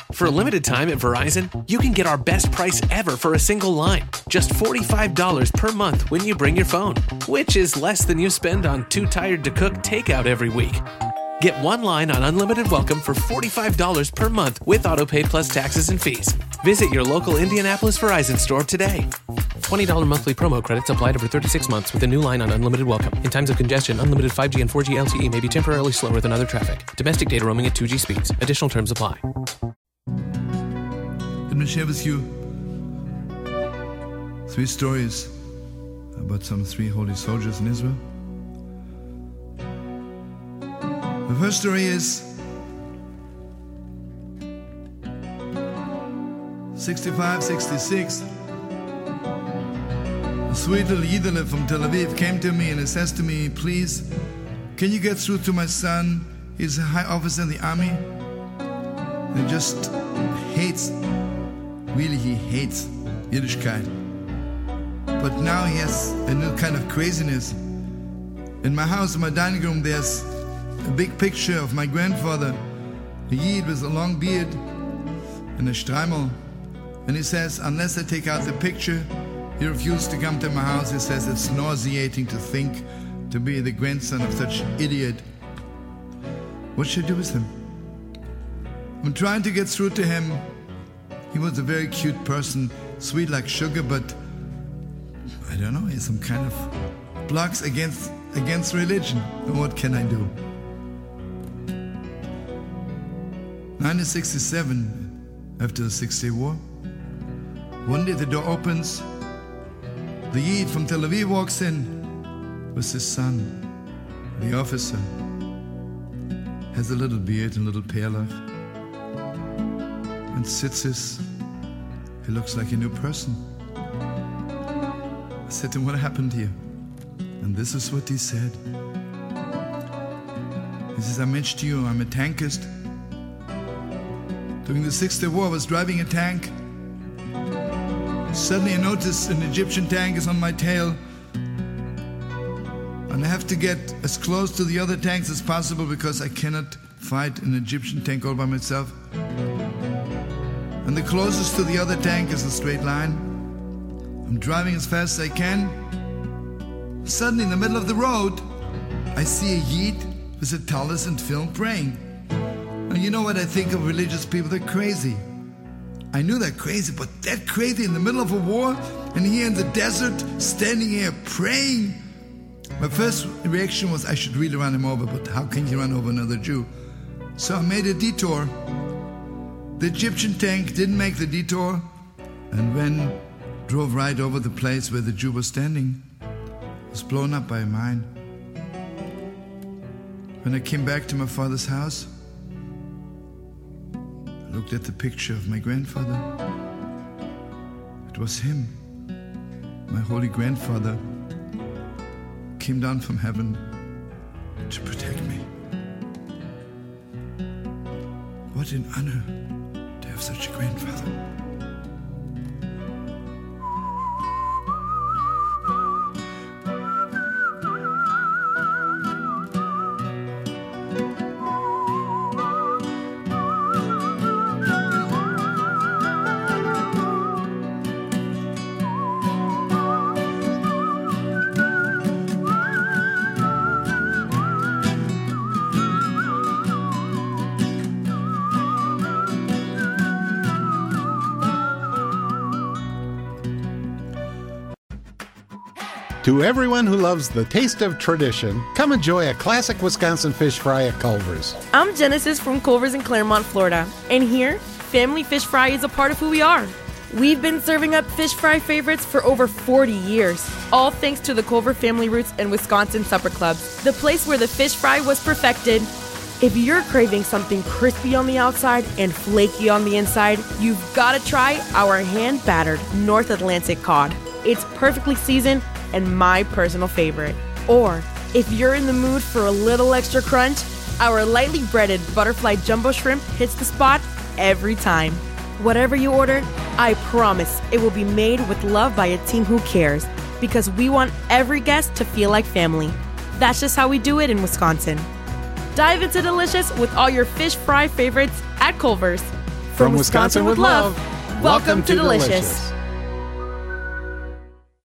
For a limited time at Verizon, you can get our best price ever for a single line. Just $45 per month when you bring your phone, which is less than you spend on Too Tired to Cook takeout every week. Get one line on Unlimited Welcome for $45 per month with AutoPay plus taxes and fees. Visit your local Indianapolis Verizon store today. $20 monthly promo credits applied over 36 months with a new line on Unlimited Welcome. In times of congestion, unlimited 5G and 4G LTE may be temporarily slower than other traffic. Domestic data roaming at 2G speeds. Additional terms apply. Let me share with you 3 stories about some 3 holy soldiers in Israel. The first story is 65, 66. A sweet little Yidele from Tel Aviv came to me and he says to me, please, can you get through to my son? He's a high officer in the army. And he just hates, really he hates Yiddishkeit. But now he has a new kind of craziness. In my house, in my dining room, there's a big picture of my grandfather, a Yid with a long beard and a streimel. And he says, unless I take out the picture, he refused to come to my house. He says it's nauseating to think to be the grandson of such an idiot. What should I do with him? I'm trying to get through to him. He was a very cute person, sweet like sugar, but I don't know, he's some kind of blocks against religion. What can I do? 1967, after the 6-Day War, one day the door opens, the Yid from Tel Aviv walks in with his son, the officer, has a little beard and a little perlach, and tzitzis. He looks like a new person. I said to him, what happened here? And this is what he said. He says, I mentioned to you, I'm a tankist. During the 6th Day War, I was driving a tank. Suddenly I noticed an Egyptian tank is on my tail. And I have to get as close to the other tanks as possible because I cannot fight an Egyptian tank all by myself. And the closest to the other tank is a straight line. I'm driving as fast as I can. Suddenly, in the middle of the road, I see a Yid with a tallis and film praying. And you know what I think of religious people? They're crazy. I knew they're crazy, but that crazy in the middle of a war and here in the desert, standing here praying. My first reaction was I should really run him over, but how can you run over another Jew? So I made a detour. The Egyptian tank didn't make the detour and drove right over the place where the Jew was standing. It was blown up by a mine. When I came back to my father's house, I looked at the picture of my grandfather. It was him, my holy grandfather, came down from heaven to protect me. What an honor to have such a grandfather. To everyone who loves the taste of tradition, come enjoy a classic Wisconsin fish fry at Culver's. I'm Genesis from Culver's in Claremont, Florida. And here, family fish fry is a part of who we are. We've been serving up fish fry favorites for over 40 years, all thanks to the Culver family roots and Wisconsin Supper Clubs, the place where the fish fry was perfected. If you're craving something crispy on the outside and flaky on the inside, you've got to try our hand-battered North Atlantic cod. It's perfectly seasoned and my personal favorite. Or, if you're in the mood for a little extra crunch, our lightly breaded butterfly jumbo shrimp hits the spot every time. Whatever you order, I promise it will be made with love by a team who cares, because we want every guest to feel like family. That's just how we do it in Wisconsin. Dive into delicious with all your fish fry favorites at Culver's. From Wisconsin with love, welcome to Delicious.